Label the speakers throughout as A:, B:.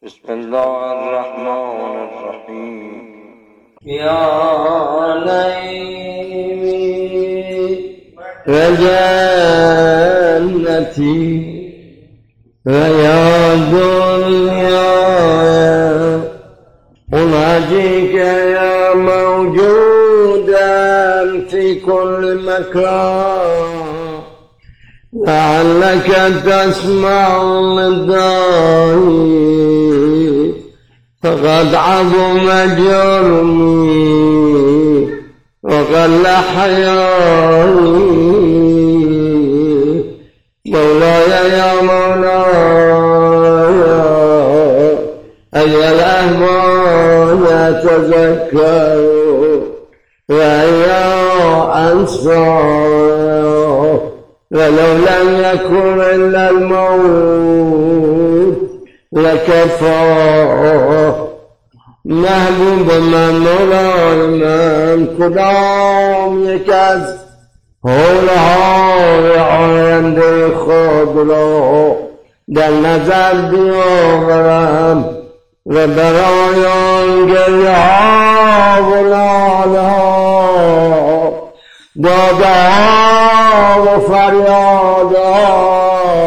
A: بسم الله الرحمن الرحیم.
B: یا لیلی و جنتی و یا دنیا اناجیک یا موجودا فی کل مکان لعلك تسمع ندائي فقد عظم جرمي وقل حيائي مولاي يا مولاي أيها الأهوال يتذكروا وأيا أنصار ولو لم يكن إلا الموت لكفى محبوب من مولای من کدام یک از حولهای آینده خود را در نظر بیاورم و برای آن گریه‌ها و ناله‌ها داده‌ها و فریادها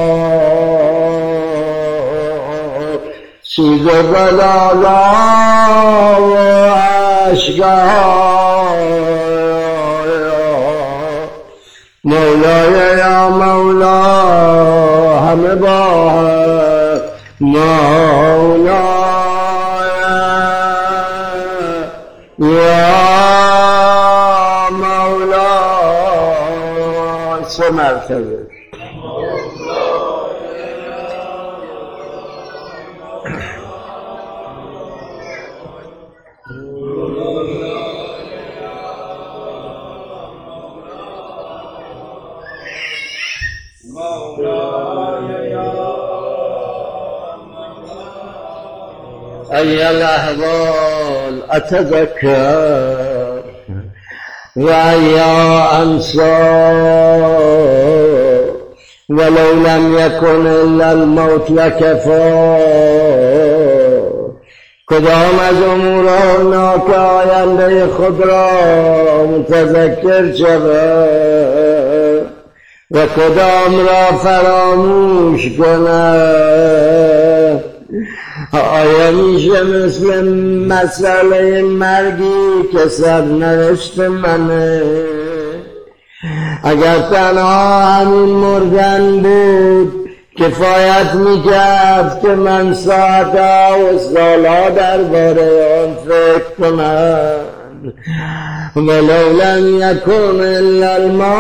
B: سوز و بلالها و اشکها مولای یا مولا همه با مولای یا سه مرتبه أيها الأحوال أتذكر وأيا أنصار ولو لم يكن إلا الموت لكفى کدام از امورها که آینده خود را متذکر شود و کدام را فراموش کند. آیا میشه مثل مسئله مرگی که سرنوشت منه اگر تنها همین مردن بود کفایت میکرد که من ساعتها و سالها درباره آن فکر کنم ولو لم یکن الا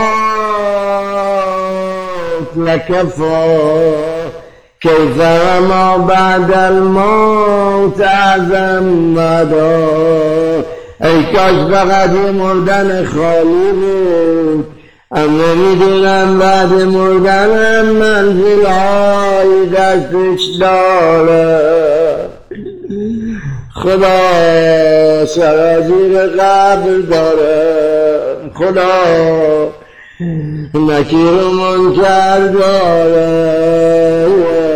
B: الموت لکفی کیف ما بعد الموت اعظم مدا. ای کاش فقط یه مردن خالی بود، اما میدونم بعد مردنم منزل های دستش داره. خدا سرازیر قبر داره، خدا نکیر و منکر داره،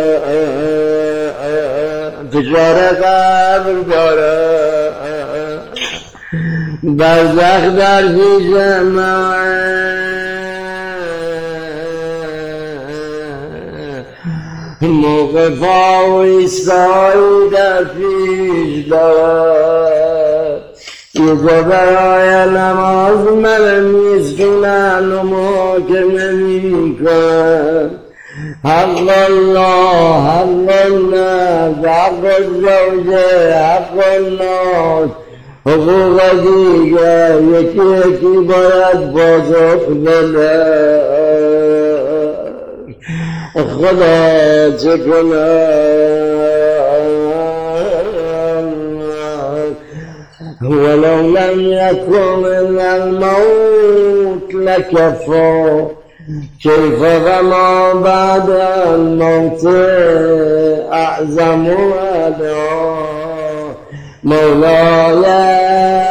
B: فشار قبر داره، برزخ در پیش موقفا و ایستایی در پیش دارد. یه جا برای نماز من میسکنن و محاکمه میکنن. حق الله، حق الناس، حق الزوجه، حق الناس، حقوق دیگر یکی یکی باید پاسخ بده. خدا چه کند ولو لم یکن الا الموت لکفی کیف ما بعد الموت اعظم ادا. مولاي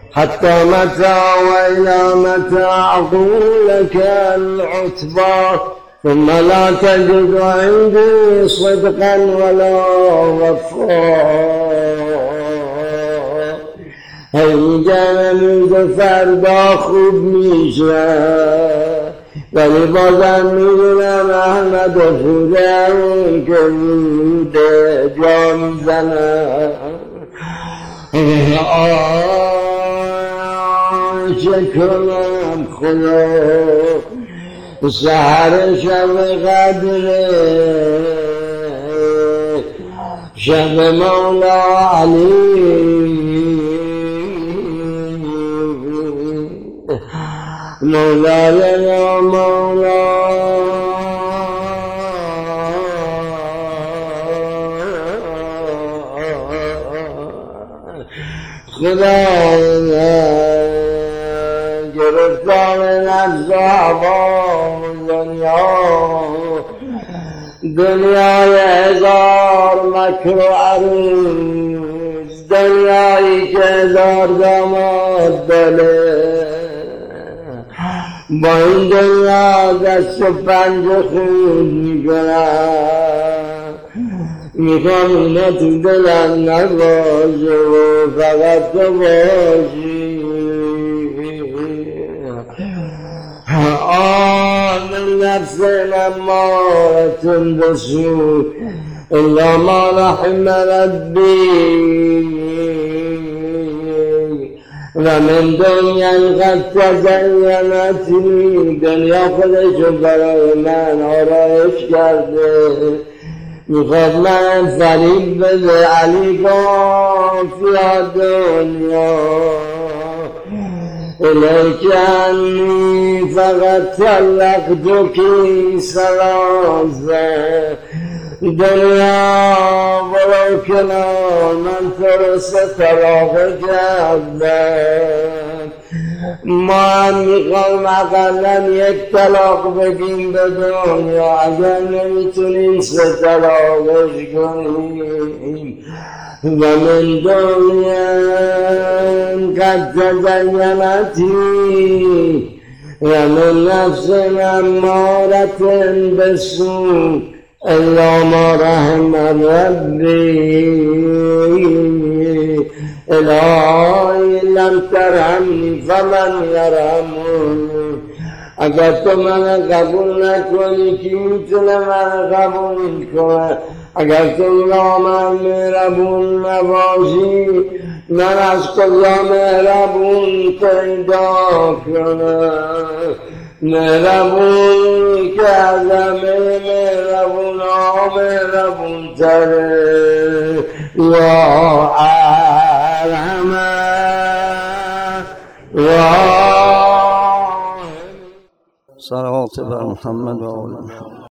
B: حتى متى وإلى متى أقول لك العتبى ثم لا تجد عندي صدقا ولا وفاء. هیجان میگه فردا خوب میشه ولی بازم میدونم احمد خودم که بوده جا میزنم. چه کنم خدا سحر شب قدره شب مولا علی مولا یا مولا خدا گرفتار نفس و هوا دنیای هزار مکر و عروس دنیایی که هزار داماد داره با این دنیا دست و پنج خود میکنم. میخوام اینا تو دلم نباشه و فقط تو باشی. من نفس امارة بالسوء إلا ما رحم ربي ومن دنیا قد تزینت دنیا خودشو برای من آرایش کرده میخواد من فریب بده علی گفت دنیا الیک انی فقط طلقتکی ثلاثه دنیا برو کنار من تو رو 3 طلاق کردم. ما هم میخوایم اقلا 1 طلاق بدیم به دنیا اگر نمیتونیم 3 طلاقش کنیم. و من دنیا قد تزینتی و من نفس امارة بالسوء الا ما رحم ربی الهی لم ترحمنی فمن یرحمنی. اگر تو من قبول نکنی کی میتونه من قبول کنه؟ اگر تو من مهربون نباشی من از کجا مهربون پیدا کنم؟ مهربونی که از همه مهربون ها مهربون تره یا ارحمه یا
A: صلوات بر محمد و آل محمد.